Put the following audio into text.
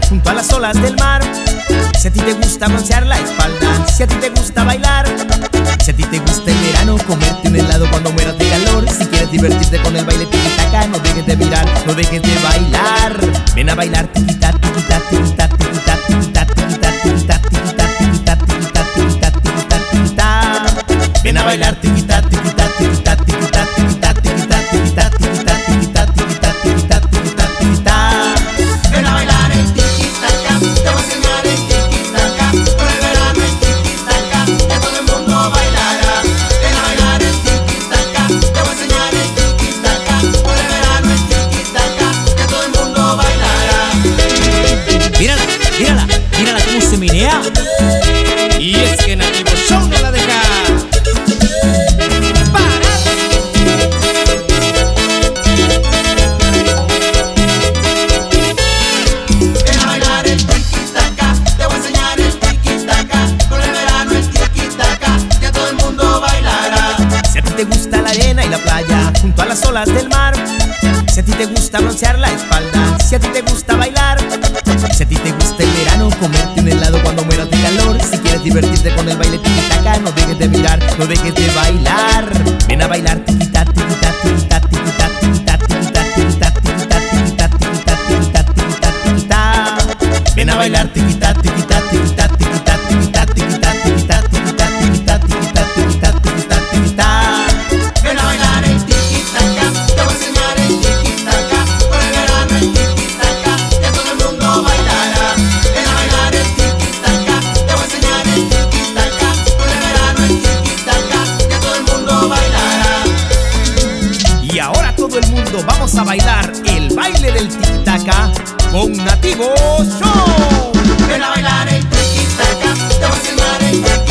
junto a las olas del mar. Si a ti te gusta broncear la espalda, si a ti te gusta bailar, si a ti te gusta el verano, comerte un helado cuando mueras de calor. Si quieres divertirte con el baile tiquitaca, no dejes de mirar, no dejes de bailar. Ven a bailar tiquita, tiquita, tiquita, tiquita, tiquita, tiquita, tiquita, tiquita, tiquita, tiquita, tiquita, tiquita, tiquita. Ven a bailar tiquita, tiquita, tiquita, tiquita, tiquita, tiquita, tiquita, tiquita, tiquita, tiquita, tiquita, tiquita, tiquita. Ven a bailar el tiquitaca, te voy a enseñar el tiquitaca. Por el verano el tiquitaca, que todo el mundo bailará. Ven a bailar el tiquitaca, te voy a enseñar el tiquitaca. Por el verano el tiquitaca, que todo el mundo bailará. Mírala, mírala, mírala cómo se menea. Y es que Nativo Show no la deja parar. Ven a bailar el tiquitaca, te voy a enseñar el tiquitaca. Por el verano el tiquitaca, que todo el mundo bailará. Si a ti te gusta la arena y la playa, junto a las olas del mar, si a ti te gusta broncear la espalda, si a ti te gusta bailar, si a ti te gusta el verano, comerte un helado cuando mueras de calor. Si quieres divertirte con el baile tiquitaca, no dejes de mirar, no dejes de bailar. Ven a bailar tiquita, tiquita, tiquita, tiquita, tiquita, tiquita, tiquita, tiquita, tiquita, tiquita, tiquita, tiquita, tiquita. Ven a bailar tiquita, tiquita, tiquita, tiquita, tiquita, tiquita, tiquita, tiquita, tiquita, tiquita, tiquita, tiquita, tiquita. Ven a bailar el tiquitaca, te voy a enseñar el tiquitaca. Por el verano el tiquitaca, que todo el mundo bailará. Ven a bailar el tiquitaca, te voy a enseñar el tiquitaca. Por el verano el tiquitaca, que todo el mundo bailará. Y ahora todo el mundo vamos a bailar el baile del tiquitaca con Nativo Show. Ven a bailar el tiquitaca, te voy a enseñar el tiquitaca.